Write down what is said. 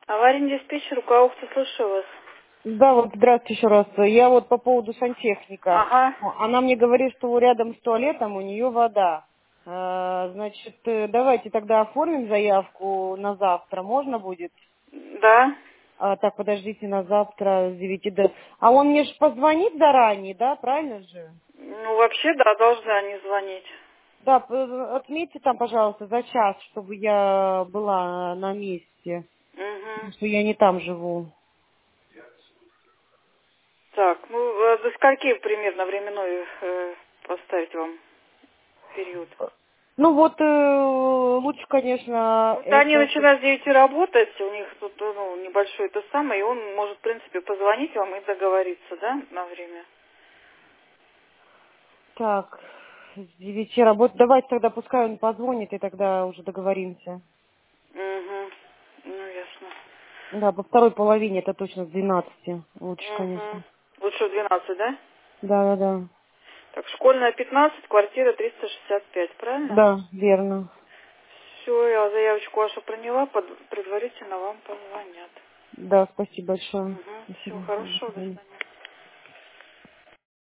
Аварийный диспетчер, Руководство, слушаю вас. Да, вот здравствуйте еще раз. Я вот по поводу сантехника. Ага, Она мне говорит, что рядом с туалетом у нее вода. Значит, давайте тогда оформим заявку на завтра. Можно будет? да. Так, подождите, на завтра с 9 до... А он мне же позвонит заранее, да? Правильно же? Ну, вообще, да, должны они звонить. Да, отметьте там, пожалуйста, за час, чтобы я была на месте. Угу. Потому что я не там живу. Так, ну, до скольки примерно временной поставить вам период? Ну вот, лучше, конечно, Вот они это... начинают с 9 работать, у них тут, ну, небольшой это самое, и он может, в принципе, позвонить вам и договориться, да, на время? Так, с 9 работ. Давайте тогда, пускай он позвонит, и тогда уже договоримся. Угу. Ну, ясно. Да, по второй половине, это точно с 12. Лучше, Угу. конечно. Лучше в 12, да? Да, да, да. Так, школьная 15, квартира 365, правильно? Да, верно. Все, я заявочку вашу приняла, предварительно вам позвонят. Да, спасибо большое. Угу. Всего Спасибо. До хорошего, до свидания. свидания.